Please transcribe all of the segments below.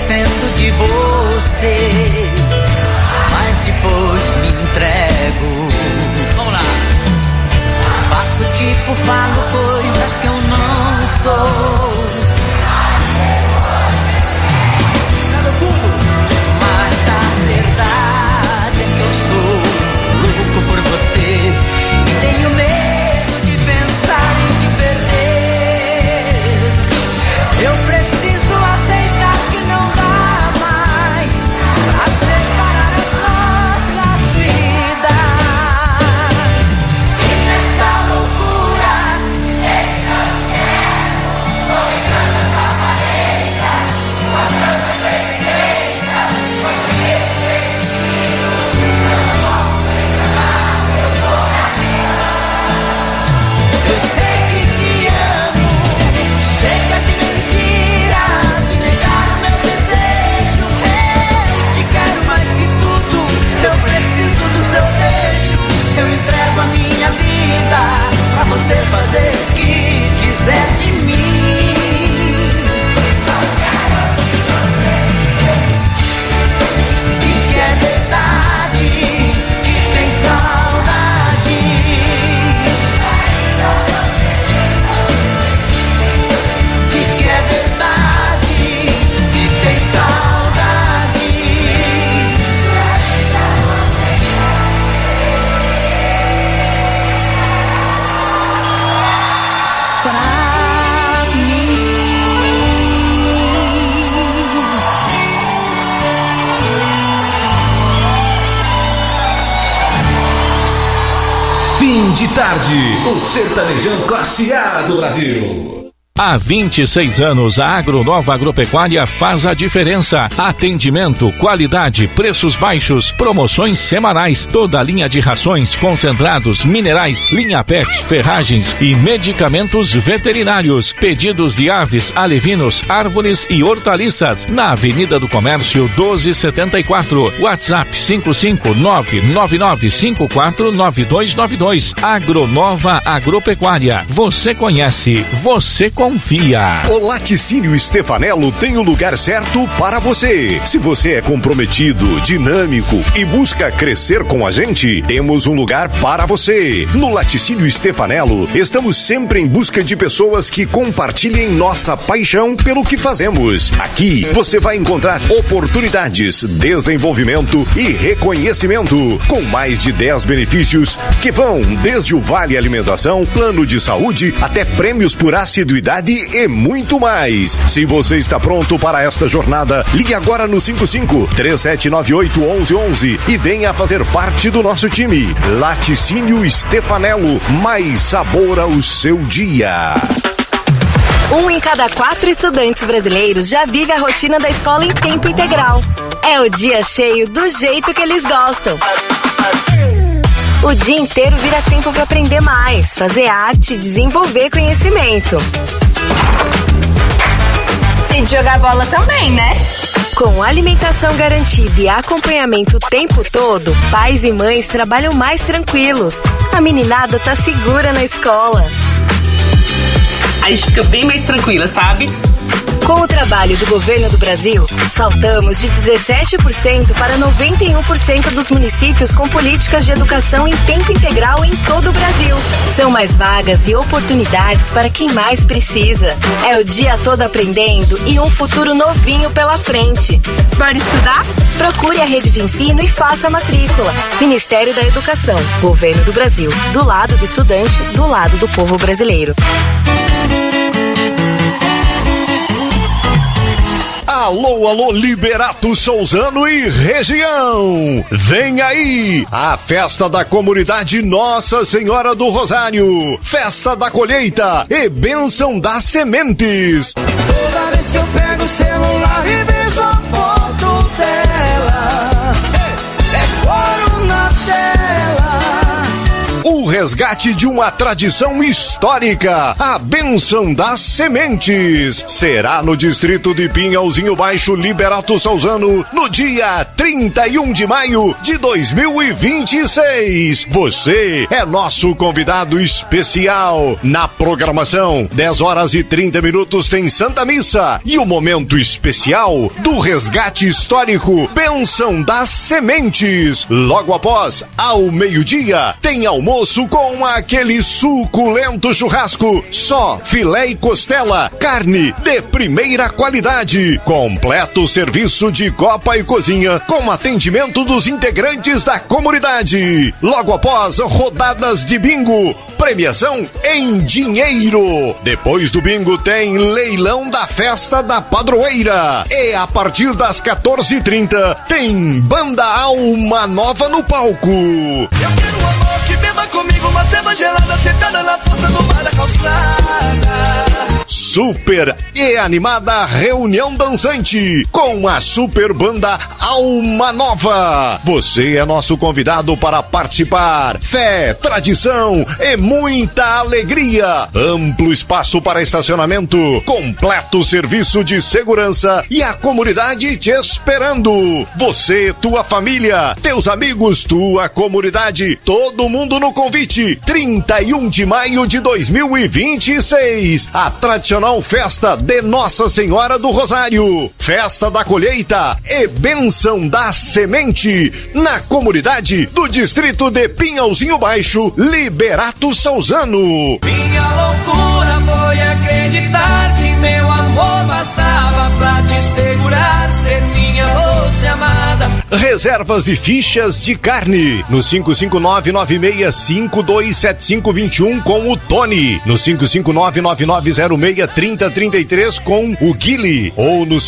defendo de você, mas depois me entrego. Vamos lá. Faço tipo, falo coisas que eu não sou. Mas a verdade é que eu sou louco por você e tenho medo de pensar em te perder. Eu preciso aceitar que não dá mais pra separar as nossas vidas. E nessa loucura, sei que nós queremos, tô entrando nessa aparência, passando a ser evidência, foi por isso que eu não posso enganar, eu tô nascendo. Eu sei que te amo, chega de mentiras, de negar o meu desejo. Eu te quero mais que tudo, eu preciso do seu beijo. Eu entrego a minha vida pra você fazer o que quiser de mim. Diz que é verdade, que tem saudade. Diz que é verdade, que tem saudade. Pra mim. Fim de tarde, o sertanejão classe A do Brasil. Há 26 anos, a Agronova Agropecuária faz a diferença. Atendimento, qualidade, preços baixos, promoções semanais, toda a linha de rações, concentrados, minerais, linha PET, ferragens e medicamentos veterinários. Pedidos de aves, alevinos, árvores e hortaliças. Na Avenida do Comércio 1274. WhatsApp 55999549292. Agronova Agropecuária. Você conhece, você confia. O Laticínio Stefanello tem o lugar certo para você. Se você é comprometido, dinâmico e busca crescer com a gente, temos um lugar para você. No Laticínio Stefanello, estamos sempre em busca de pessoas que compartilhem nossa paixão pelo que fazemos. Aqui, você vai encontrar oportunidades, desenvolvimento e reconhecimento, com mais de 10 benefícios que vão desde o Vale Alimentação, plano de saúde, até prêmios por assiduidade e muito mais. Se você está pronto para esta jornada, ligue agora no 55-3798-1111 e venha fazer parte do nosso time. Laticínio Stefanello, mais sabor ao seu dia. 1 em cada 4 estudantes brasileiros já vive a rotina da escola em tempo integral. É o dia cheio do jeito que eles gostam. O dia inteiro vira tempo para aprender mais, fazer arte e desenvolver conhecimento. E de jogar bola também, né? Com alimentação garantida e acompanhamento o tempo todo, pais e mães trabalham mais tranquilos. A meninada tá segura na escola. A gente fica bem mais tranquila, sabe? Com o trabalho do governo do Brasil, saltamos de 17% para 91% dos municípios com políticas de educação em tempo integral em todo o Brasil. São mais vagas e oportunidades para quem mais precisa. É o dia todo aprendendo e um futuro novinho pela frente. Bora estudar? Procure a rede de ensino e faça a matrícula. Ministério da Educação, Governo do Brasil. Do lado do estudante, do lado do povo brasileiro. Alô, alô, Liberato Souzano e região! Vem aí a festa da comunidade Nossa Senhora do Rosário, festa da colheita e bênção das sementes. Toda vez que eu pego o celular e vejo a foto dela, é choro na tela. O resgate de uma tradição histórica, a Bênção das Sementes. Será no distrito de Pinhalzinho Baixo, Liberato Salzano, no dia 31 de maio de 2026. Você é nosso convidado especial. Na programação, 10 horas e 30 minutos tem Santa Missa e o momento especial do resgate histórico Bênção das Sementes. Logo após, ao meio-dia, tem almoço com aquele suculento churrasco, só filé e costela, carne de primeira qualidade, completo serviço de copa e cozinha com atendimento dos integrantes da comunidade. Logo após, rodadas de bingo, premiação em dinheiro. Depois do bingo tem leilão da festa da padroeira e a partir das 14h30 tem Banda Alma Nova no palco. Eu quero um amor que beba comigo uma cerveja gelada sentada na porta do bar da calçada. Super e animada reunião dançante com a super banda Alma Nova. Você é nosso convidado para participar. Fé, tradição e muita alegria. Amplo espaço para estacionamento, completo serviço de segurança e a comunidade te esperando. Você, tua família, teus amigos, tua comunidade, todo mundo no convite. 31 de maio de 2026. A tradicional festa de Nossa Senhora do Rosário, festa da colheita e Bênção da Semente na comunidade do distrito de Pinhalzinho Baixo, Liberato Salzano. Minha loucura foi acreditar que meu amor bastava pra te segurar, ser minha doce amada. Reservas de fichas de carne no 55996527521 com o Tony, no 55999063033 com o Guile ou no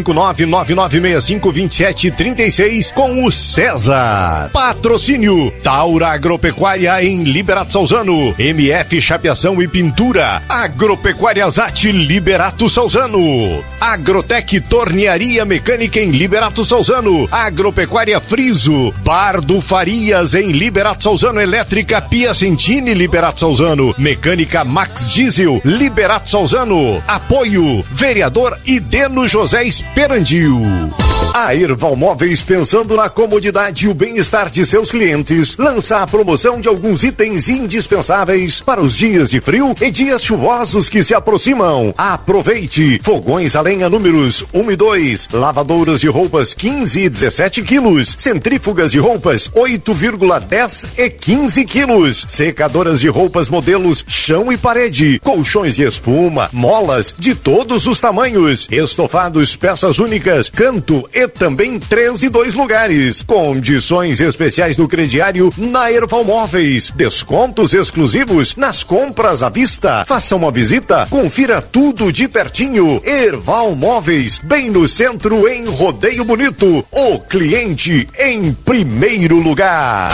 55999652736 com o César. Patrocínio Taura Agropecuária em Liberato Salzano, MF Chapeação e Pintura, Agropecuária Zate Liberato Salzano, Agrotec Tornearia Mecânica em Liberato Salzano, Agropecuária Friso, Bar do Farias em Liberato Salzano, Elétrica Piacentini Liberato Salzano, Mecânica Max Diesel Liberato Salzano. Apoio Vereador Ideno José Esperandil. A Erval Móveis, pensando na comodidade e o bem-estar de seus clientes, lança a promoção de alguns itens indispensáveis para os dias de frio e dias chuvosos que se aproximam. Aproveite! Fogões a lenha números 1 e 2, lavadouras de roupas 15 e 17 quilos, centrífugas de roupas 8,10 e 15 quilos, secadoras de roupas modelos chão e parede, colchões de espuma, molas de todos os tamanhos, estofados, peças únicas, canto e também 3 e 2 lugares. Condições especiais no crediário na Erval Móveis. Descontos exclusivos nas compras à vista. Faça uma visita, confira tudo de pertinho. Erval Móveis, bem no centro em Rodeio Bonito. O cliente em primeiro lugar.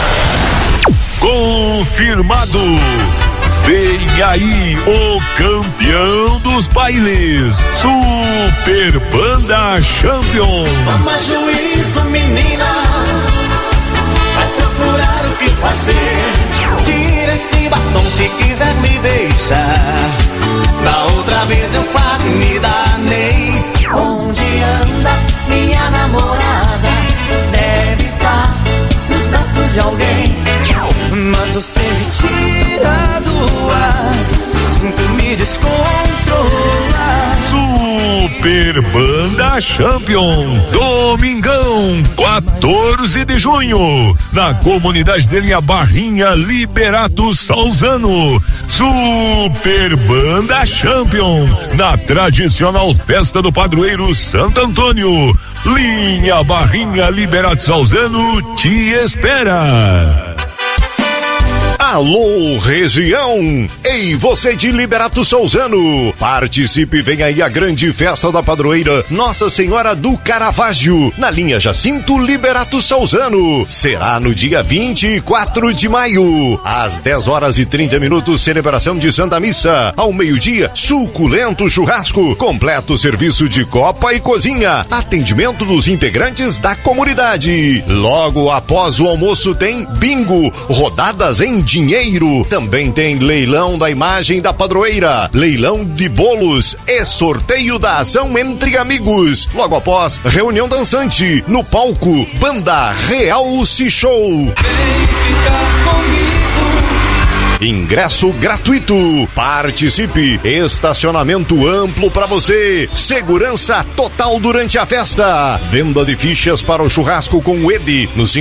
Confirmado! Vem aí o campeão dos bailes, Super Banda Champion. Toma juízo, menina, vai procurar o que fazer. Tira esse batom se quiser me deixar. Da outra vez eu quase me danei. Onde anda minha namorada? Deve estar nos braços de alguém. Mas você me tira do ar, sinto me descontrolar. Super Banda Champion, domingão, 14 de junho, na comunidade de Linha Barrinha, Liberato Salzano. Super Banda Champion, na tradicional festa do padroeiro Santo Antônio. Linha Barrinha, Liberato Salzano te espera. Alô, região! Ei, você de Liberato Salzano, participe, vem aí a grande festa da padroeira Nossa Senhora do Caravaggio, na linha Jacinto Liberato Salzano. Será no dia 24 de maio, às 10h30, celebração de Santa Missa. Ao meio-dia, suculento churrasco, completo serviço de copa e cozinha, atendimento dos integrantes da comunidade. Logo após o almoço tem bingo, rodadas em dinheiro. Também tem leilão da imagem da padroeira, leilão de bolos e sorteio da ação entre amigos. Logo após, reunião dançante no palco, Banda Real Se Show. Vem ficar comigo. Ingresso gratuito. Participe. Estacionamento amplo para você. Segurança total durante a festa. Venda de fichas para o churrasco com o Edi no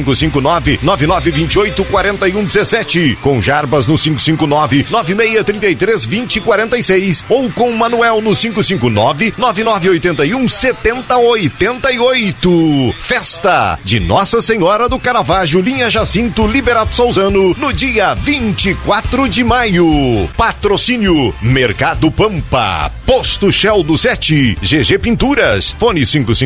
559-9928-4117. Com Jarbas no 559-9633-2046. Ou com Manuel no 559-9981-7088. Festa de Nossa Senhora do Caravaggio, linha Jacinto Liberato Salzano, no dia 24 de maio. Patrocínio Mercado Pampa, Posto Shell do 7, GG Pinturas, fone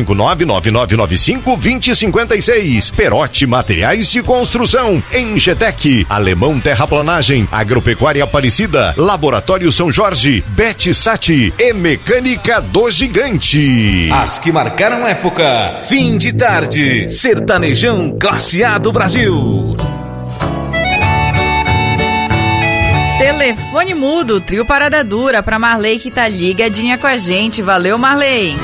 559-9995-2056. Perote Materiais de Construção, Engetec, Alemão Terraplanagem, Agropecuária Aparecida, Laboratório São Jorge, Bet Sati e Mecânica do Gigante. As que marcaram época. Fim de tarde. Sertanejão Classe A do Brasil. Telefone mudo, trio Parada Dura, pra Marley que tá ligadinha com a gente. Valeu, Marley.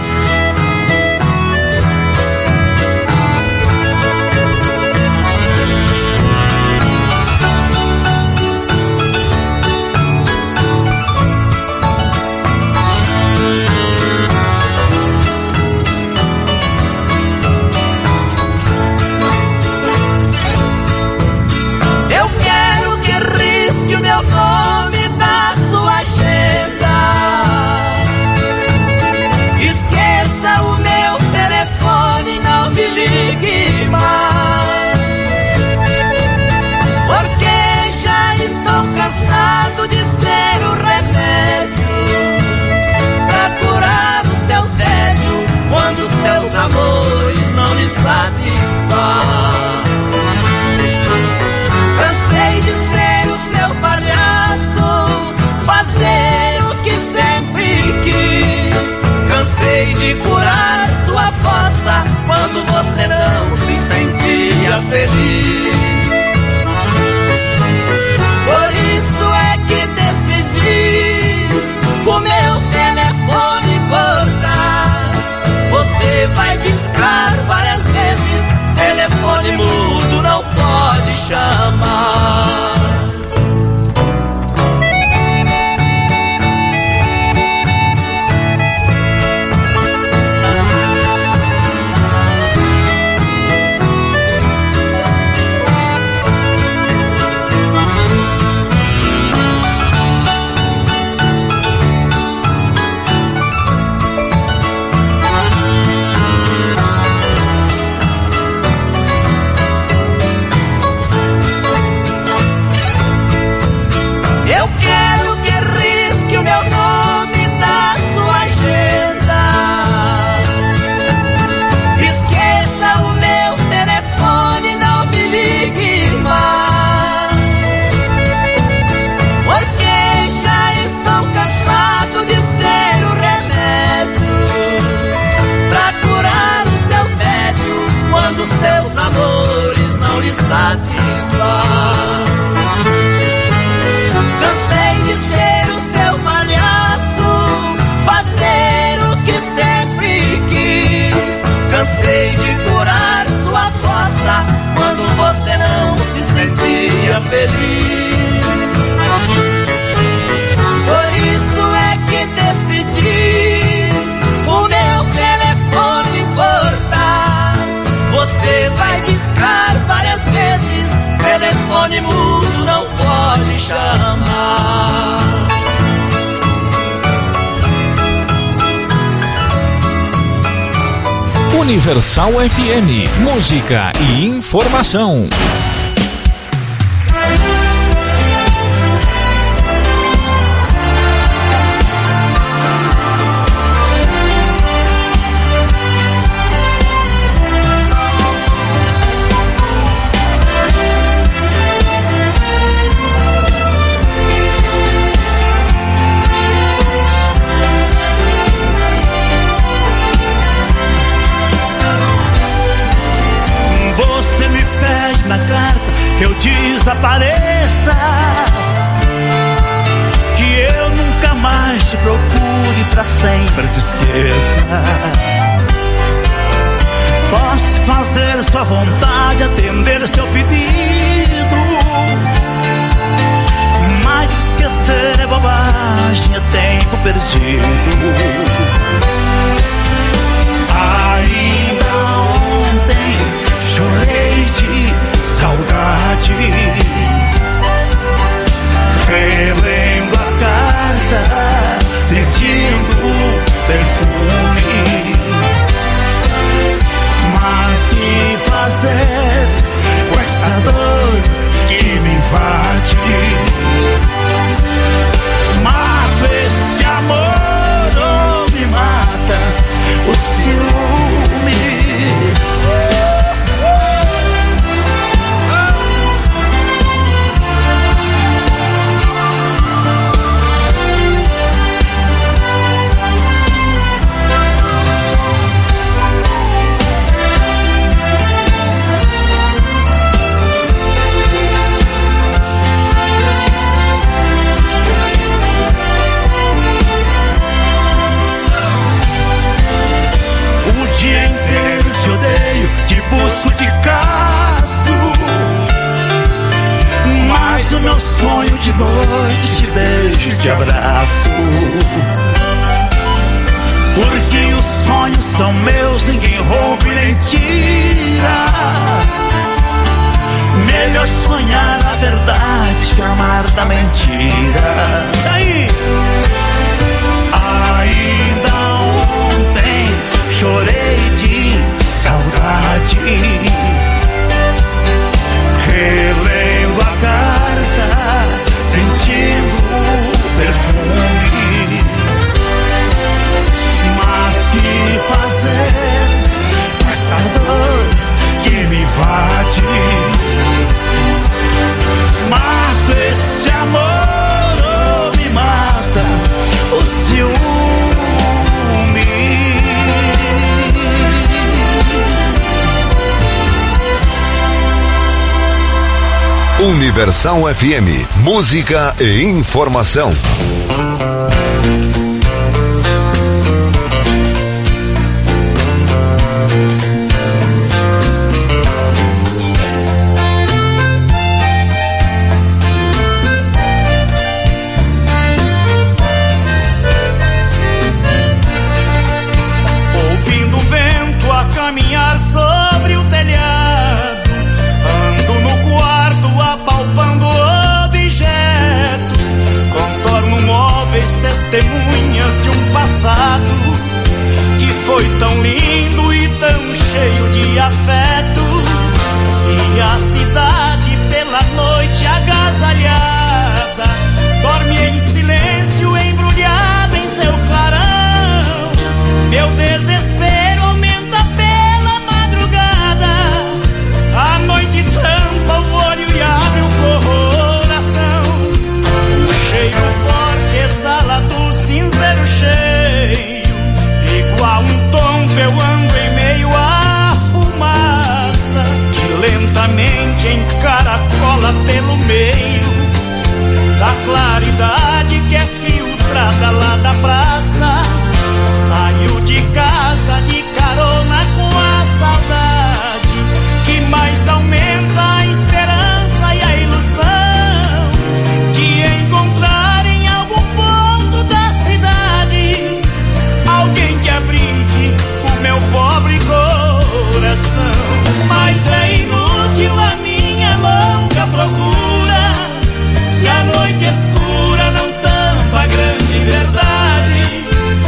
Cansado de ser o remédio pra curar o seu tédio quando os seus amores não lhe satisfazem. Cansei de ser o seu palhaço, fazer o que sempre quis. Cansei de curar sua fossa quando você não se sentia feliz. Por isso é que decidi o meu telefone cortar. Você vai discar várias vezes, telefone mudo não pode chamar. Seus amores não lhe satisfaz. Cansei de ser o seu palhaço, fazer o que sempre quis. Cansei de curar sua fossa quando você não se sentia feliz. Por isso é que decidi o meu telefone cortar. Você vai discar várias vezes, telefone mudo não pode chamar. Universal FM, música e informação. desapareça, que eu nunca mais te procure, pra sempre te esqueça. Posso fazer sua vontade, atender seu pedido, mas esquecer é bobagem, é tempo perdido. Ainda ontem chorei de saudade, relendo a carta, sentindo o perfume. Mas que fazer com essa dor que me invade? Mata esse amor ou me mata o ciúme? Busco de caso, mas o meu sonho de noite te beijo, te abraço. Porque os sonhos são meus, ninguém rouba e nem tira. Melhor sonhar a verdade que amar da mentira. Daí, ainda ontem chorei de saudade, relendo a carta, sentindo o perfume. Mas que fazer com essa dor que me invade? Mato esse amor ou me mata o ciúme? Universal FM, música e informação. Ouvindo o vento a caminhar sobre o telhado, ando no quarto apalpando objetos, contorno móveis, testemunhas de um passado que foi tão lindo e tão cheio de afeto. E a cidade pela noite agasalhada dorme em silêncio, embrulhada em seu clarão. Meu desespero aumenta pela madrugada, a noite tampa o olho e abre o coração. Um cheiro forte exala do cinzeiro cheio, igual um tombo eu ando em meio à fumaça que lentamente encaracola pelo meio da claridade que é filtrada lá da praça. Saio de casa de carona com a saudade que mais aumenta a esperança e a ilusão de encontrar em algum ponto da cidade alguém que abrigue o meu pobre coração. Mas é inútil a minha louca procura, se a noite escura não tampa a grande verdade.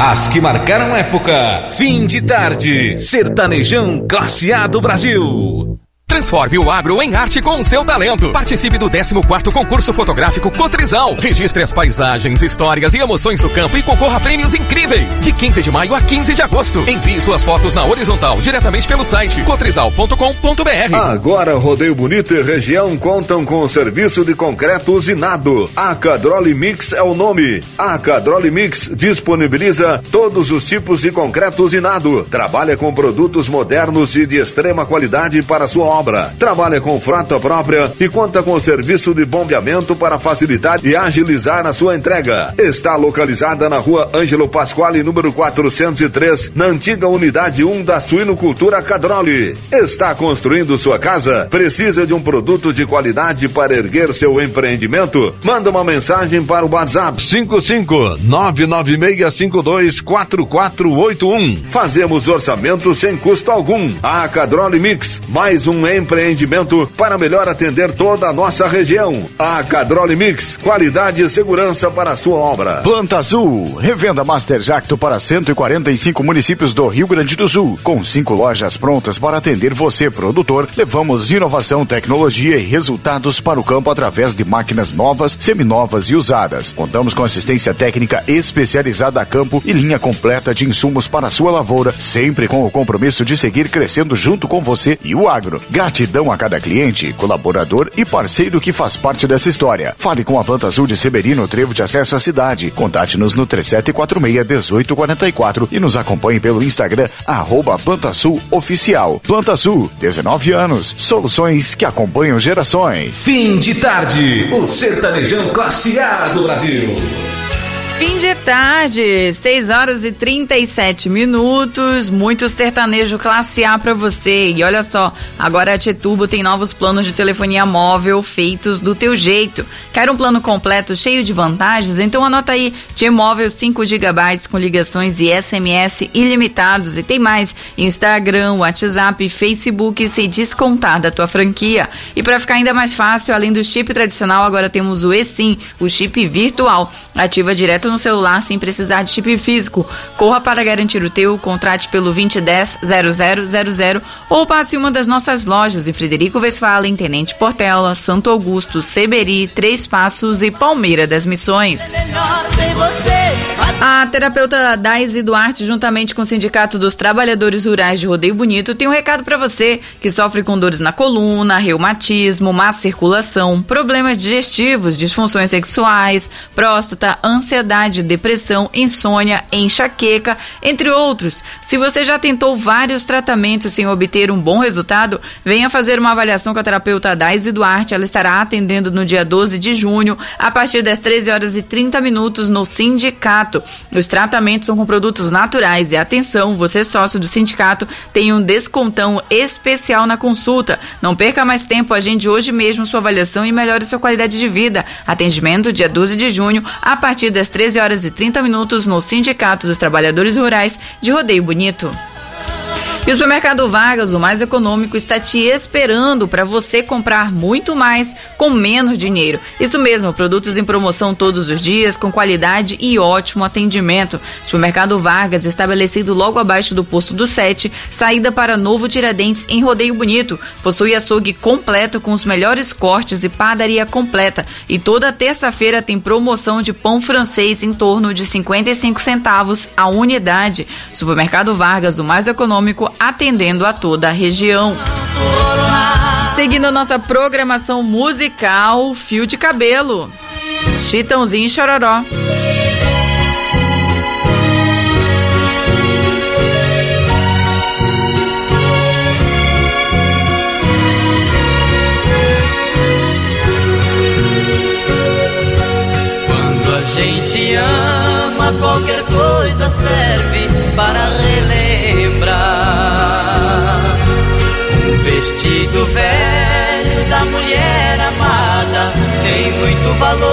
As que marcaram época. Fim de tarde. Sertanejão Classe A do Brasil. Transforme o agro em arte com o seu talento. Participe do 14º concurso fotográfico Cotrizal. Registre as paisagens, histórias e emoções do campo e concorra a prêmios incríveis. De 15 de maio a 15 de agosto. Envie suas fotos na horizontal diretamente pelo site cotrizal.com.br. Agora Rodeio Bonito e região contam com o serviço de concreto usinado. A Cadroli Mix é o nome. A Cadroli Mix disponibiliza todos os tipos de concreto usinado. Trabalha com produtos modernos e de extrema qualidade para sua obra. Trabalha com frota própria e conta com o serviço de bombeamento para facilitar e agilizar a sua entrega. Está localizada na rua Ângelo Pasquale, número 403, na antiga unidade 1 da Suinocultura Cadroli. Está construindo sua casa? Precisa de um produto de qualidade para erguer seu empreendimento? Manda uma mensagem para o WhatsApp 55996524481. Fazemos orçamento sem custo algum. A Cadroli Mix, mais um empreendimento para melhor atender toda a nossa região. A Cadroli Mix, qualidade e segurança para a sua obra. Planta Azul, revenda Master Jacto para 145 municípios do Rio Grande do Sul, com 5 lojas prontas para atender você, produtor. Levamos inovação, tecnologia e resultados para o campo através de máquinas novas, seminovas e usadas. Contamos com assistência técnica especializada a campo e linha completa de insumos para a sua lavoura, sempre com o compromisso de seguir crescendo junto com você e o agro. Gratidão a cada cliente, colaborador e parceiro que faz parte dessa história. Fale com a Planta Azul de Severino, Trevo de Acesso à Cidade. Contate-nos no 3746-1844 e nos acompanhe pelo Instagram, @Planta Azul Oficial. Planta Azul, 19 anos. Soluções que acompanham gerações. Fim de tarde, o sertanejão Classe A do Brasil. Fim de tarde, 6h37, muito sertanejo classe A pra você. E olha só, agora a T-Turbo tem novos planos de telefonia móvel feitos do teu jeito. Quer um plano completo cheio de vantagens? Então anota aí, T-Móvel 5 GB com ligações e SMS ilimitados. E tem mais, Instagram, WhatsApp, Facebook sem descontar da tua franquia. E pra ficar ainda mais fácil, além do chip tradicional, agora temos o eSIM, o chip virtual. Ativa direto no celular sem precisar de chip físico. Corra para garantir o teu, contrate pelo 2010-0000 ou passe em uma das nossas lojas em Frederico Westphalen, Tenente Portela, Santo Augusto, Seberi, Três Passos e Palmeira das Missões. A terapeuta Daisy Duarte, juntamente com o Sindicato dos Trabalhadores Rurais de Rodeio Bonito, tem um recado para você que sofre com dores na coluna, reumatismo, má circulação, problemas digestivos, disfunções sexuais, próstata, ansiedade, depressão, insônia, enxaqueca, entre outros. Se você já tentou vários tratamentos sem obter um bom resultado, venha fazer uma avaliação com a terapeuta Daisy Duarte. Ela estará atendendo no dia 12 de junho, a partir das 13h30 no Sindicato. Os tratamentos são com produtos naturais e atenção, você sócio do sindicato tem um descontão especial na consulta. Não perca mais tempo, agende hoje mesmo sua avaliação e melhore sua qualidade de vida. Atendimento dia 12 de junho, a partir das 13h30 no Sindicato dos Trabalhadores Rurais de Rodeio Bonito. E o Supermercado Vargas, o mais econômico, está te esperando para você comprar muito mais com menos dinheiro. Isso mesmo, produtos em promoção todos os dias, com qualidade e ótimo atendimento. Supermercado Vargas, estabelecido logo abaixo do posto do 7, saída para Novo Tiradentes, em Rodeio Bonito. Possui açougue completo com os melhores cortes e padaria completa. E toda terça-feira tem promoção de pão francês em torno de 55 centavos a unidade. Supermercado Vargas, o mais econômico, atendendo a toda a região. Seguindo nossa programação musical, Fio de Cabelo, Chitãozinho e Chororó. Quando a gente ama, qualquer coisa serve para relembrar. Um vestido velho da mulher amada tem muito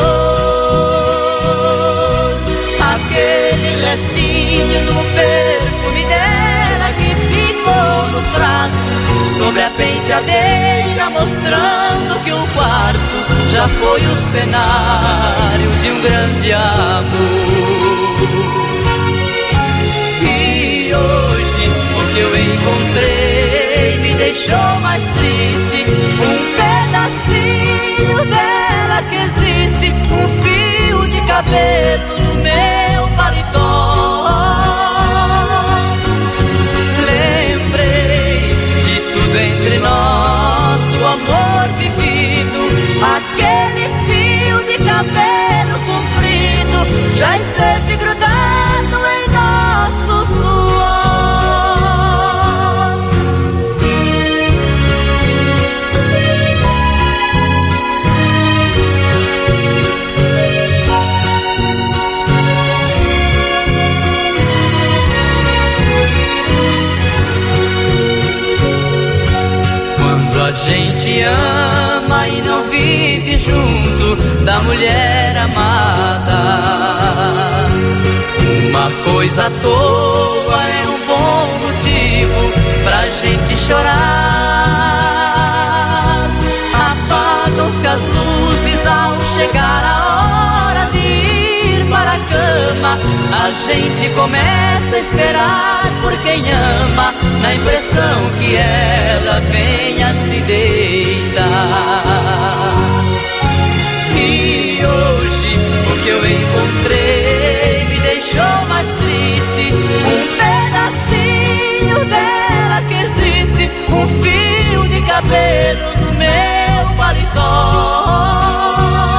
valor. Aquele restinho do perfume dela que ficou no frasco sobre a penteadeira, mostrando que o quarto já foi o cenário de um grande amor. encontrei me deixou mais triste. Um pedacinho dela que existe, um fio de cabelo no meu paletó. Lembrei de tudo entre nós, do amor vivido. Aquele fio de cabelo comprido já esteve grudado em nosso suor. Quando a gente ama e não vive junto da mulher amada, uma coisa à toa é um bom motivo pra gente chorar. Apagam-se as luzes ao chegar a hora de ir para a cama. A gente começa a esperar por quem ama, na impressão que ela venha se deitar. E hoje o que eu encontrei me deixou mais triste. Um pedacinho dela que existe, um fio de cabelo no meu paletó.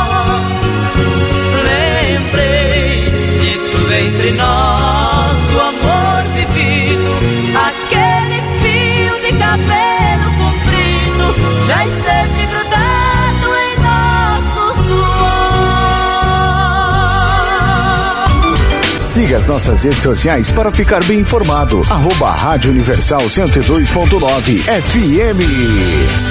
Lembrei de tudo entre nós, do amor vivido. Aquele fio de cabelo comprido já esteve grudado em nosso suor. Siga as nossas redes sociais para ficar bem informado. @Rádio Universal 102.9 FM.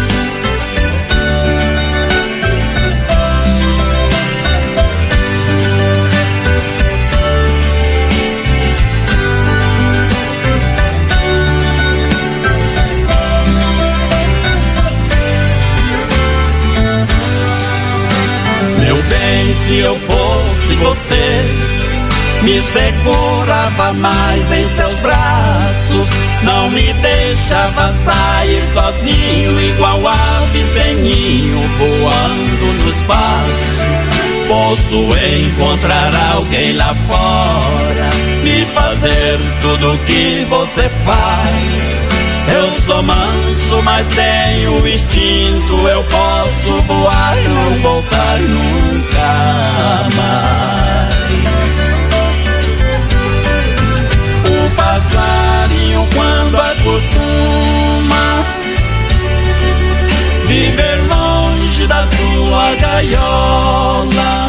Meu bem, se eu fosse você, me segurava mais em seus braços, não me deixava sair sozinho, igual ave sem ninho, voando no espaço. Posso encontrar alguém lá fora, me fazer tudo que você faz. Eu sou manso, mas tenho instinto, eu posso voar e não voltar nunca mais. O passarinho quando acostuma viver longe da sua gaiola,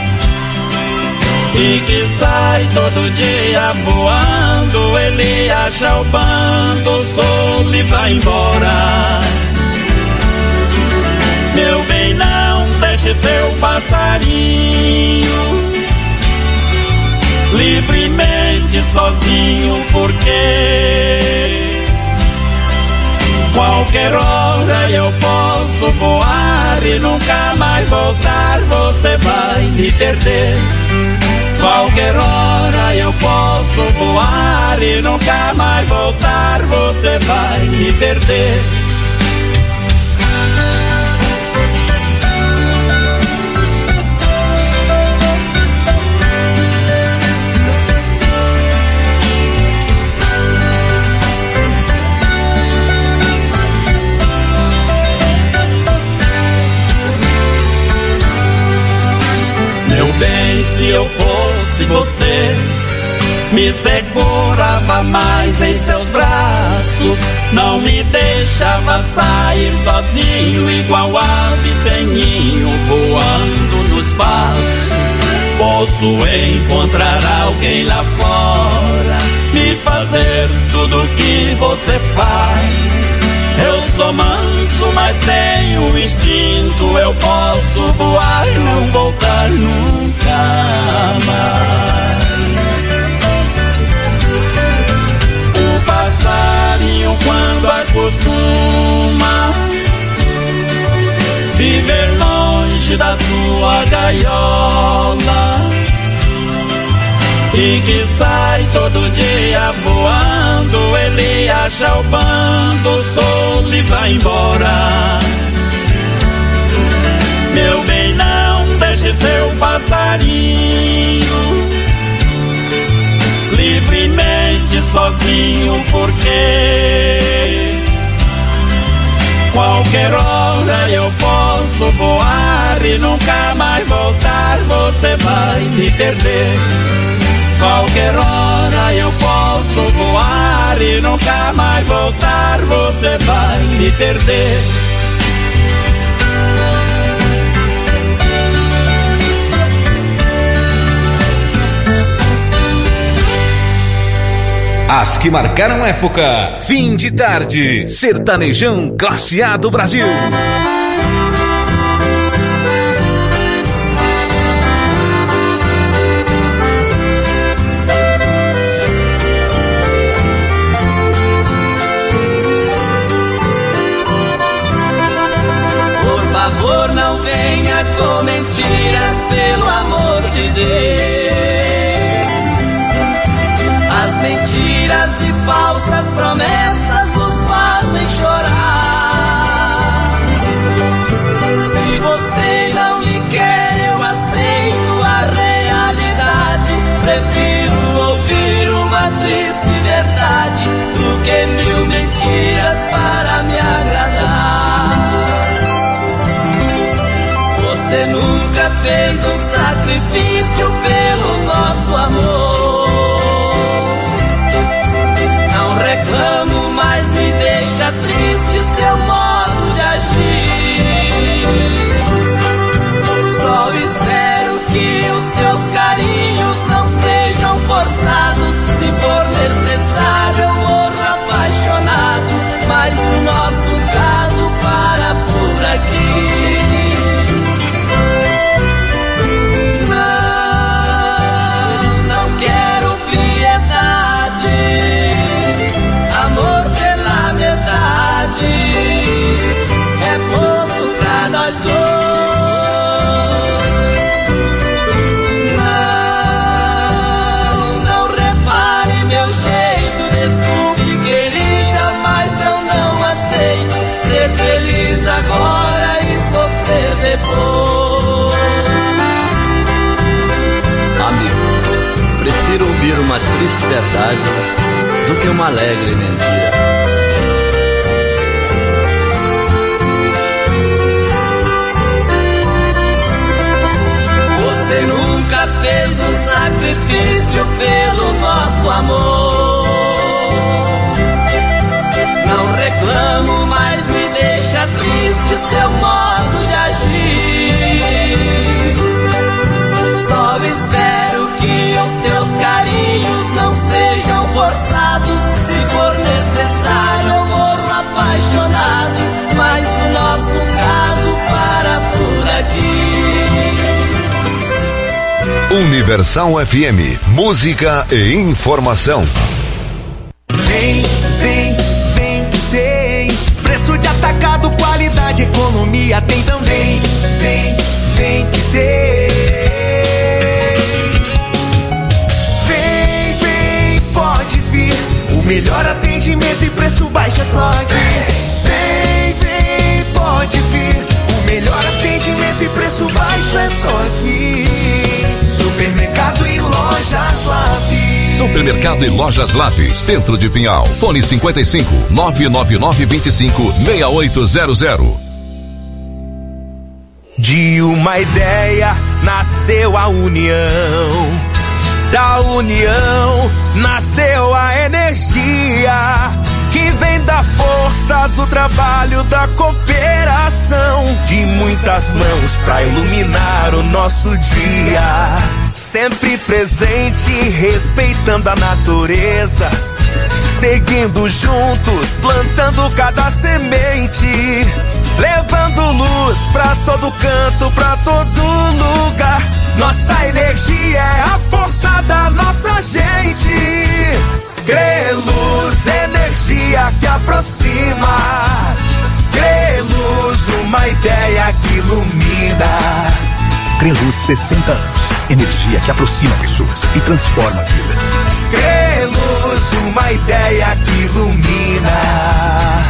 e que sai todo dia voando, ele acha o bando, o sol e vai embora. Meu bem, não deixe seu passarinho livremente sozinho, porque qualquer hora eu posso voar e nunca mais voltar, você vai me perder. Qualquer hora eu posso voar e nunca mais voltar, você vai me perder. Meu bem, se eu fosse você, me segurava mais em seus braços, não me deixava sair sozinho, igual ave sem ninho, voando no espaço. Posso encontrar alguém lá fora, me fazer tudo que você faz. Eu sou manso, mas tenho instinto, eu posso voar e não voltar nunca mais. O passarinho quando acostuma viver longe da sua gaiola, e que sai todo dia voando, quando ele acha o bando, o sol e vai embora. Meu bem, não deixe seu passarinho livremente sozinho, porque qualquer hora eu posso voar e nunca mais voltar, você vai me perder. Qualquer hora eu posso voar e nunca mais voltar, você vai me perder. As que marcaram época. Fim de tarde. Sertanejão Classe A do Brasil. Por favor, não venha com mentiras, pelo amor de Deus. As mentiras e falsas promessas nos fazem chorar. Se você não me quer, eu aceito a realidade. Prefiro ouvir uma triste verdade do que mil mentiras para me agradar. Você nunca fez um sacrifício pelo nosso amor. Reclamo, mas me deixa triste seu modo de agir. Só espero que os seus carinhos não sejam forçados. Se for necessário, eu morro apaixonado, mas o nosso caso para por aqui. Não quero piedade, amor pela metade, é pouco pra nós dois. Não repare meu jeito, desculpe querida, mas eu não aceito ser feliz agora e sofrer depois. Amigo, prefiro ouvir uma triste verdade do que uma alegre mentira. Você nunca fez um sacrifício pelo nosso amor. Não reclamo, mas me deixa triste seu modo de agir. Só espero que os seus carinhos não sejam forçados. Se for necessário, eu morro apaixonado, mas o nosso caso para por aqui. Universal FM, música e informação. Vem, vem, vem que tem preço de atacado, qualidade, economia tem também. Vem, vem que tem. Vem, vem, podes vir. O melhor atendimento e preço baixo é só aqui. Vem, vem, podes vir. O melhor atendimento e preço baixo é só aqui. Supermercado e Lojas Lave. Supermercado e Lojas Lave, Centro de Pinhal. Fone 55 999 25 6800. De uma ideia nasceu a união. Da união nasceu a energia que vem da força do trabalho, da cooperação, de muitas mãos pra iluminar o nosso dia. Sempre presente, respeitando a natureza, seguindo juntos, plantando cada semente, levando luz pra todo canto, pra todo lugar. Nossa energia é a força da nossa gente. Creluz, energia que aproxima. Creluz, uma ideia que ilumina. Creluz, 60 anos. Energia que aproxima pessoas e transforma vidas. Creluz, trouxe uma ideia que ilumina.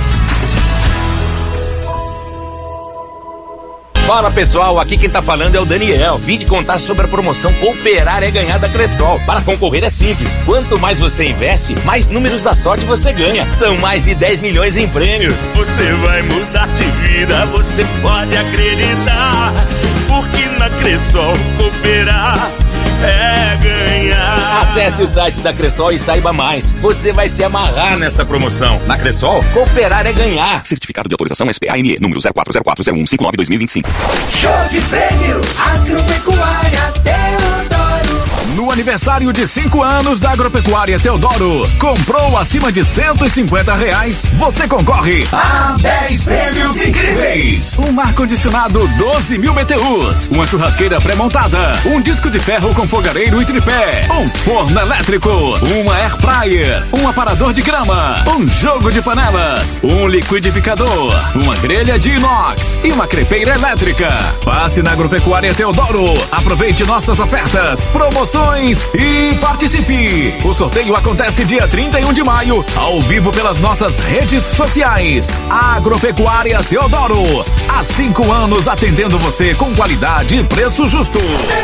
Fala pessoal, aqui quem tá falando é o Daniel. Vim te contar sobre a promoção Cooperar é Ganhar da Cressol. Para concorrer é simples. Quanto mais você investe, mais números da sorte você ganha. São mais de 10 milhões em prêmios. Você vai mudar de vida, você pode acreditar. Porque na Cressol cooperar é ganhar. Acesse o site da Cressol e saiba mais. Você vai se amarrar nessa promoção. Na Cressol, cooperar é ganhar. Certificado de autorização SPAME, número 04040159-2025. Show de prêmio Agropecuária Teodoro. No aniversário de 5 anos da Agropecuária Teodoro, comprou acima de R$150, você concorre a 10 prêmios incríveis. Um ar-condicionado 12 mil BTUs, uma churrasqueira pré-montada, um disco de ferro com fogareiro e tripé, um forno elétrico, uma air fryer, um aparador de grama, um jogo de panelas, um liquidificador, uma grelha de inox e uma crepeira elétrica. Passe na Agropecuária Teodoro, aproveite nossas ofertas, promoções e participe. O sorteio acontece dia 31 de maio, ao vivo pelas nossas redes sociais. Agropecuária Teodoro, há 5 anos atendendo você com qualidade e preço justo.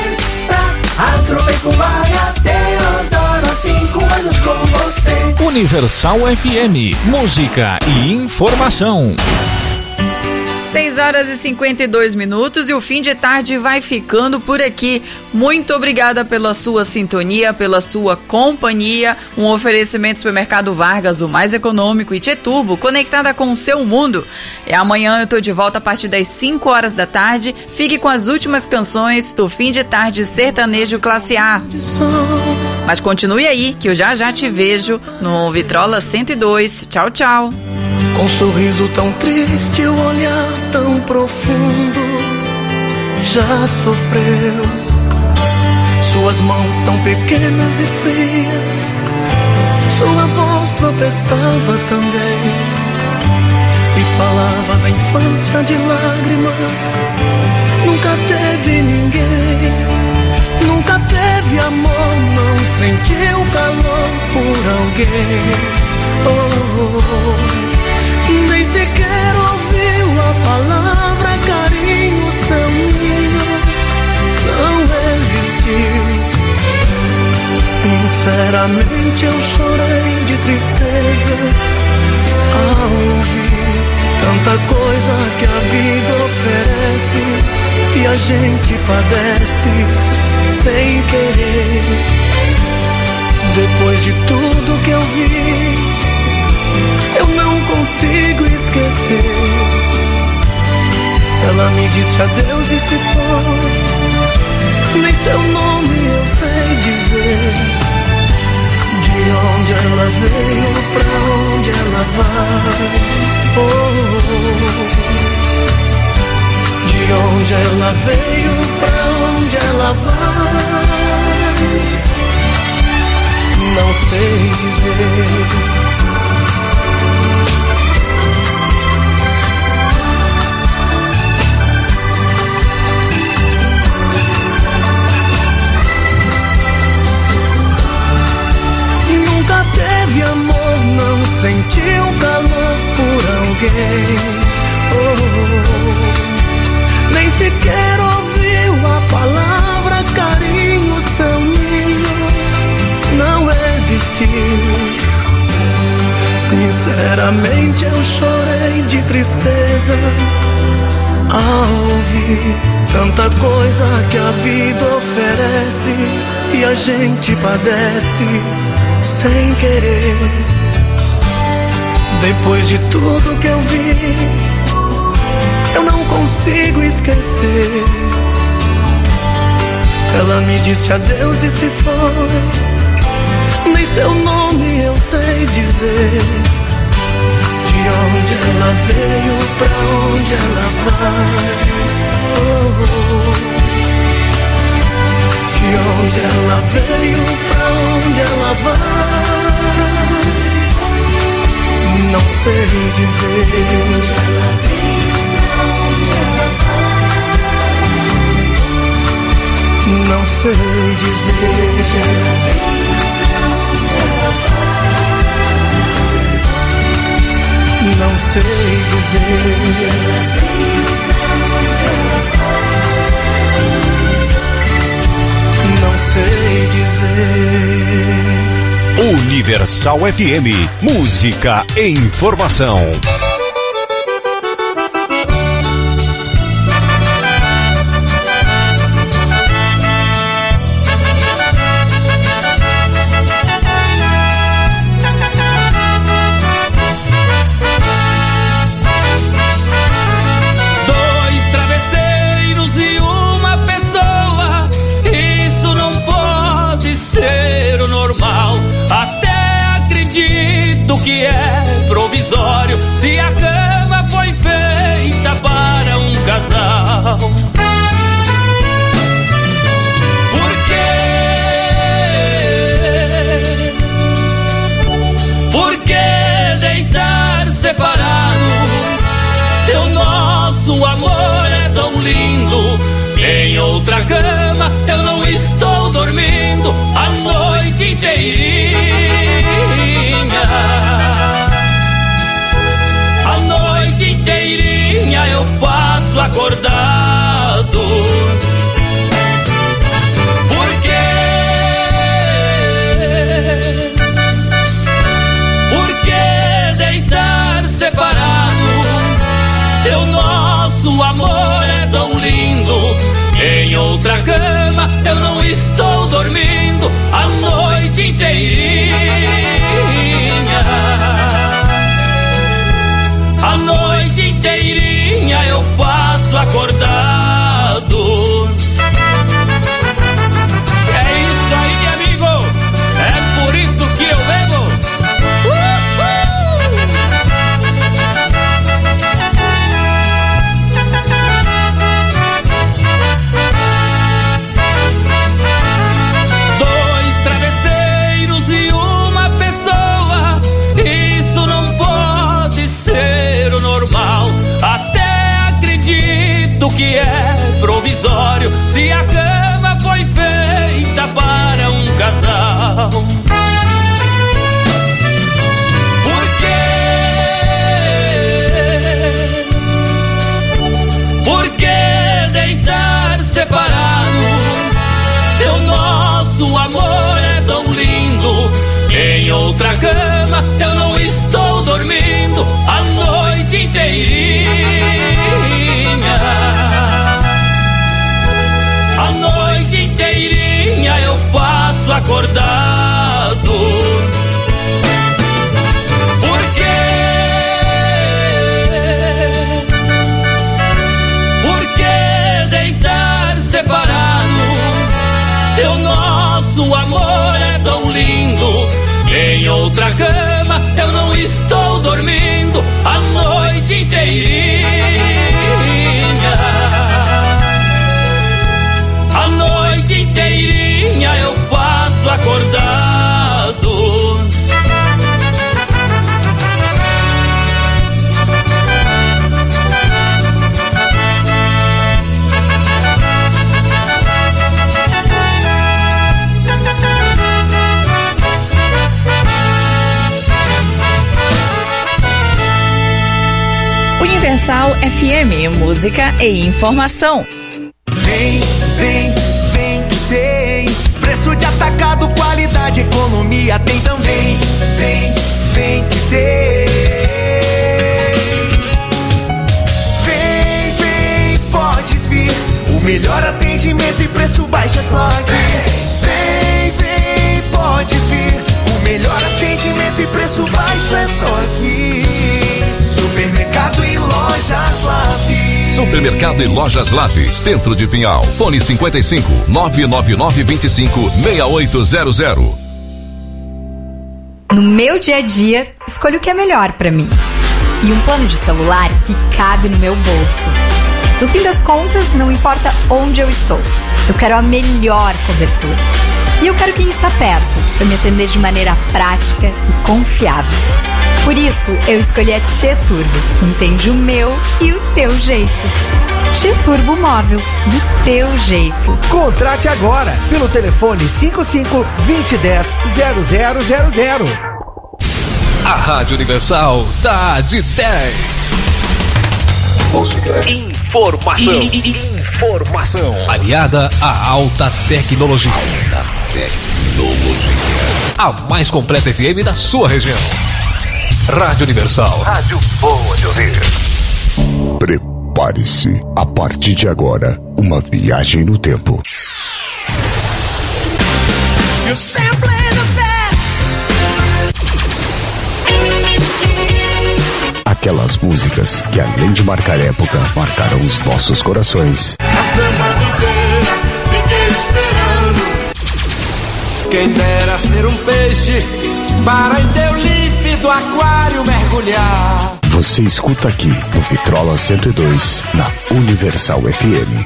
Agropecuária Teodoro, há 5 anos com você. Universal FM, música e informação. 6h52 e o fim de tarde vai ficando por aqui. Muito obrigada pela sua sintonia, pela sua companhia. Um oferecimento do Supermercado Vargas, o mais econômico, e Tieturbo, conectada com o seu mundo. E amanhã eu tô de volta a partir das 5 horas da tarde. Fique com as últimas canções do fim de tarde sertanejo classe A. Mas continue aí, que eu já te vejo no Vitrola 102. Tchau, tchau. Com um sorriso tão triste, o olhar tão profundo, já sofreu. Suas mãos tão pequenas e frias, sua voz tropeçava também e falava da infância de lágrimas. Nunca teve ninguém, nunca teve amor, não sentiu calor por alguém. Nem sequer ouviu a palavra carinho, seu ninho não existiu. Sinceramente eu chorei de tristeza ao ouvir tanta coisa que a vida oferece e a gente padece sem querer. Depois de tudo que eu vi, eu não consigo esquecer. Ela me disse adeus e se foi. Nem seu nome eu sei dizer. De onde ela veio, pra onde ela vai. De onde ela veio, pra onde ela vai. Não sei dizer. Nunca teve amor, não sentiu calor por alguém. Nem sequer ouviu a palavra carinho, seu ninho não existiu. Sinceramente eu chorei de tristeza ao ouvir tanta coisa que a vida oferece e a gente padece sem querer. Depois de tudo que eu vi, eu não consigo esquecer. Ela me disse adeus e se foi. Nem seu nome eu sei dizer. De onde ela veio, pra onde ela vai. De onde ela veio, pra onde ela vai. Não sei dizer. De onde ela veio, pra onde ela vai. Não sei dizer. De onde ela veio, pra onde ela vai. sei dizer. Não sei dizer. Universal FM, música e informação. Que é provisório se a cama foi feita para um casal. Por que deitar separado se o nosso amor é tão lindo? Em outra cama eu não estou dormindo a noite inteirinha. A noite inteirinha eu passo acordado. Por que deitar separado se o nosso amor é tão lindo? Em outra cama eu não estou dormindo a noite inteirinha. A noite inteirinha eu passo acordado. É isso aí, amigo. É por isso que eu bebo. Dois travesseiros e uma pessoa, isso não pode ser o normal. Até acredito que é provisório se a cama foi feita para um casal. Por que deitar separado se o nosso amor é tão lindo? Em outra cama eu não estou dormindo a noite inteirinha. A noite inteirinha eu passo acordado. Por que deitar separado se o nosso amor é tão lindo? Em outra cama eu não estou dormindo a noite inteirinha. A noite inteirinha eu passo acordado. Universal FM, música e informação. Vem, vem, vem que tem preço de atacado, qualidade, economia tem também. Vem, vem que tem. Vem, vem, podes vir. O melhor atendimento e preço baixo é só aqui. Vem, vem, podes vir. O melhor atendimento e preço baixo é só aqui. Supermercado e Lojas Lave. Supermercado e Lojas Lave, Centro de Pinhal. Fone 55 999 25 6800. No meu dia a dia, escolho o que é melhor pra mim. E um plano de celular que cabe no meu bolso. No fim das contas, não importa onde eu estou. Eu quero a melhor cobertura. E eu quero quem está perto, para me atender de maneira prática e confiável. Por isso, eu escolhi a Tchê Turbo, que entende o meu e o teu jeito. Tchê Turbo Móvel, do teu jeito. Contrate agora, pelo telefone 55 2010 0000. A Rádio Universal tá de 10. Música. Informação. Informação. Aliada à alta tecnologia. A mais completa FM da sua região. Rádio Universal. Rádio boa de ouvir. Prepare-se. A partir de agora, uma viagem no tempo. Aquelas músicas que, além de marcar época, marcaram os nossos corações. A semana inteira fiquei esperando. Quem dera ser um peixe para em teu límpido aquário mergulhar. Você escuta aqui no Vitrola 102, na Universal FM.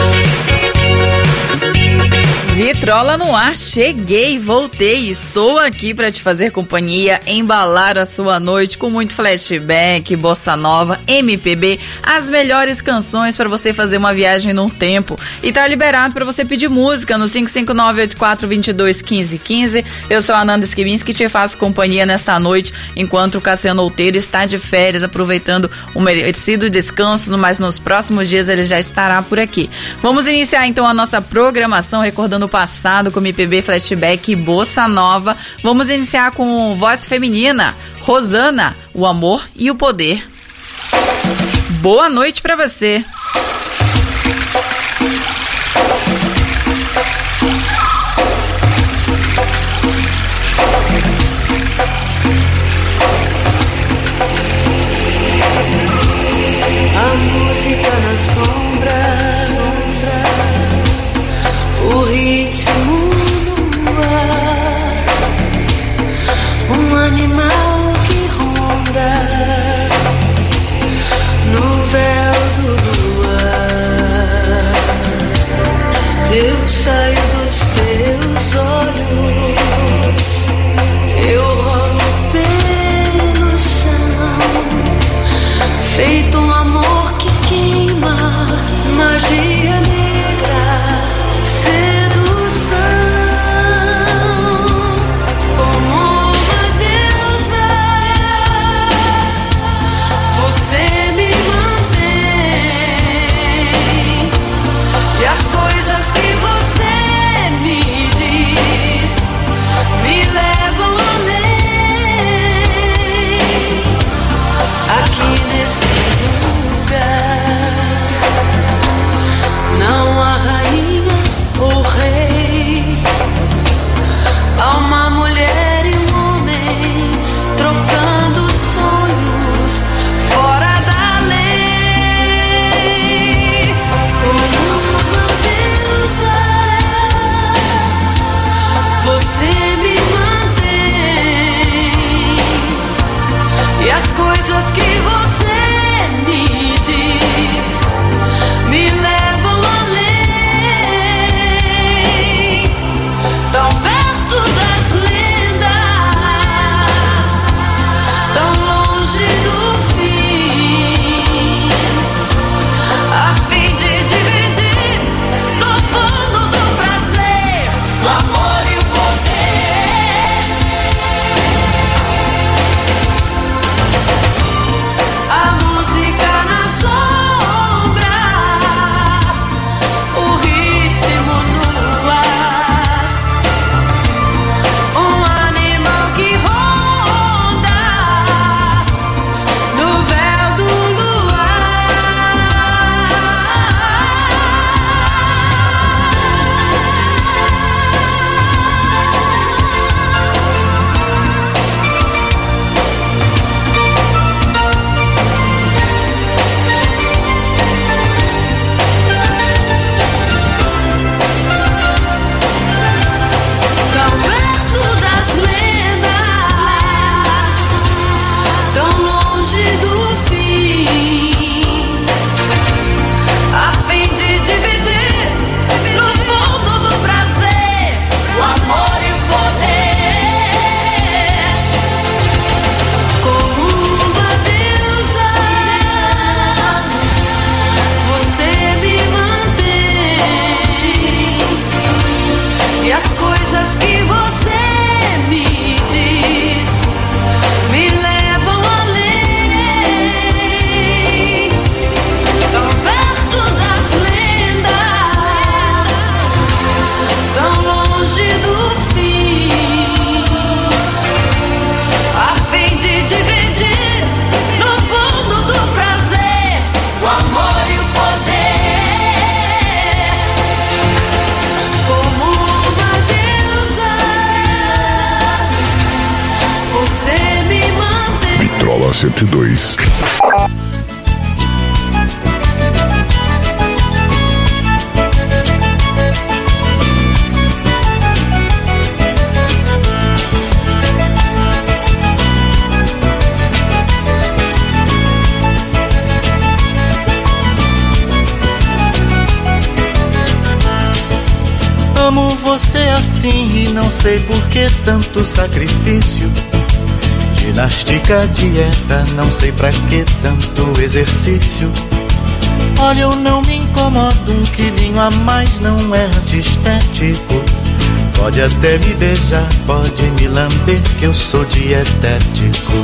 Vitrola no ar, cheguei, voltei, estou aqui para te fazer companhia, embalar a sua noite com muito flashback, bossa nova, MPB, as melhores canções para você fazer uma viagem num tempo. E tá liberado para você pedir música no 559-8422-1515. Eu sou a Ananda Esquivinski que te faço companhia nesta noite, enquanto o Cassiano Outeiro está de férias, aproveitando um merecido descanso, mas nos próximos dias ele já estará por aqui. Vamos iniciar então a nossa programação, recordando o passado com MPB, flashback e bossa nova. Vamos iniciar com voz feminina, Rosana, O Amor e o Poder. Boa noite pra você. A música na sombra, o ritmo no ar, um animal que ronda no véu do luar. 102. Amo você assim e não sei por que tanto sacrifício. Ginástica, dieta, não sei pra que tanto exercício. Olha, eu não me incomodo, um quilinho a mais não é antiestético. Pode até me beijar, pode me lamber, que eu sou dietético.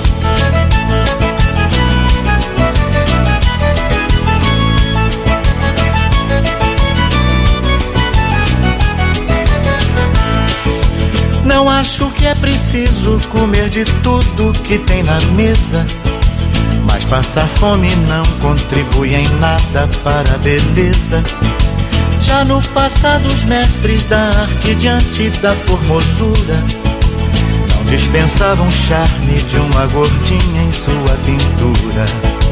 Não acho que é preciso comer de tudo que tem na mesa, mas passar fome não contribui em nada para a beleza. Já no passado os mestres da arte diante da formosura não dispensavam o charme de uma gordinha em sua pintura.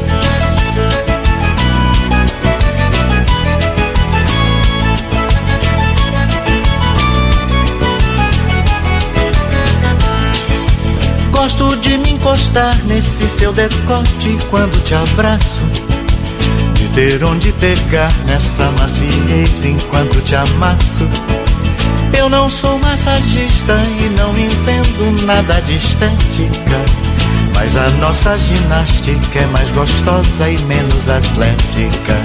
Gosto de me encostar nesse seu decote quando te abraço, de ter onde pegar nessa maciez enquanto te amasso. Eu não sou massagista e não entendo nada de estética, mas a nossa ginástica é mais gostosa e menos atlética.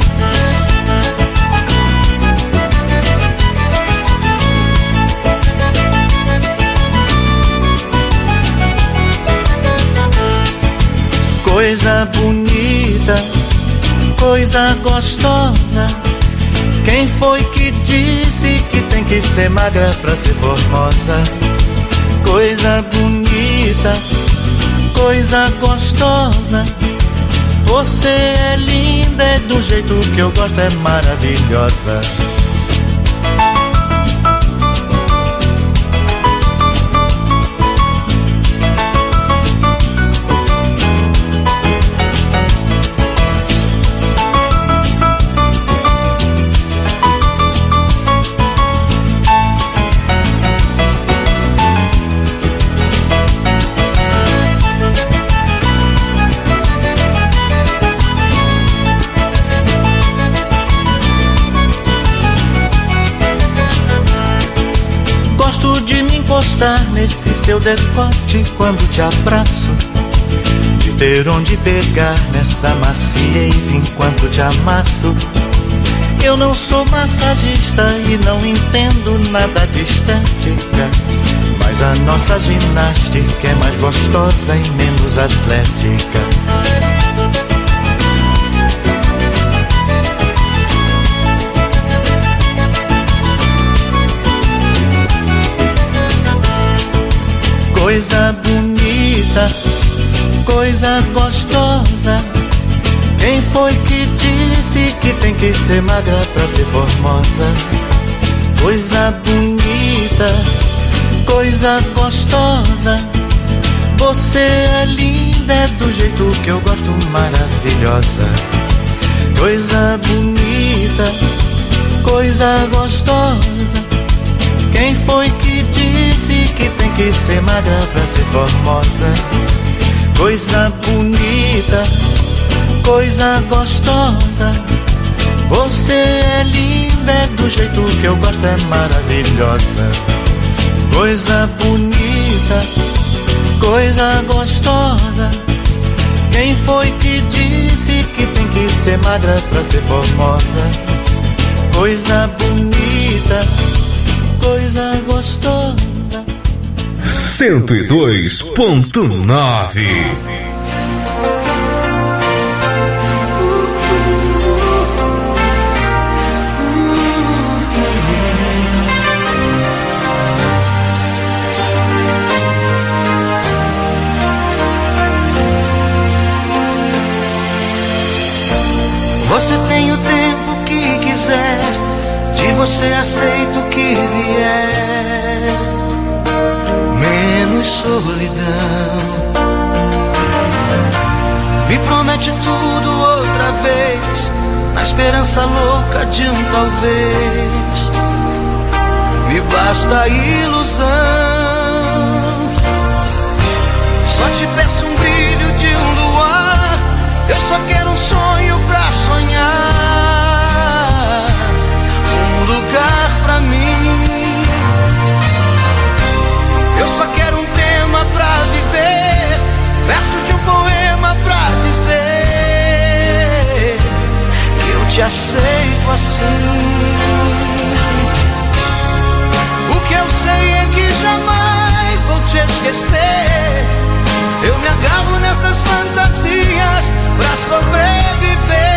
Coisa bonita, coisa gostosa. Quem foi que disse que tem que ser magra pra ser formosa? Coisa bonita, coisa gostosa. Você é linda, é do jeito que eu gosto, é maravilhosa. Encostar nesse seu decote quando te abraço, de ter onde pegar nessa maciez enquanto te amasso. Eu não sou massagista e não entendo nada de estética, mas a nossa ginástica é mais gostosa e menos atlética. Coisa bonita, coisa gostosa. Quem foi que disse que tem que ser magra pra ser formosa? Coisa bonita, coisa gostosa. Você é linda, é do jeito que eu gosto, maravilhosa. Coisa bonita, coisa gostosa. Quem foi que disse que tem que ser magra pra ser formosa? Coisa bonita, coisa gostosa. Você é linda, é do jeito que eu gosto, é maravilhosa. Coisa bonita, coisa gostosa. Quem foi que disse que tem que ser magra pra ser formosa? Coisa bonita, coisa gostosa. 102.9. Você tem o tempo que quiser, de você aceito o que vier, menos solidão. Me promete tudo outra vez, na esperança louca de um talvez. Me basta a ilusão. Só te peço um brilho de um luar. Eu só quero um sonho pra sonhar, um lugar pra mim. Eu só quero um tema pra viver, versos de um poema pra dizer que eu te aceito assim. O que eu sei é que jamais vou te esquecer. Eu me agarro nessas fantasias pra sobreviver.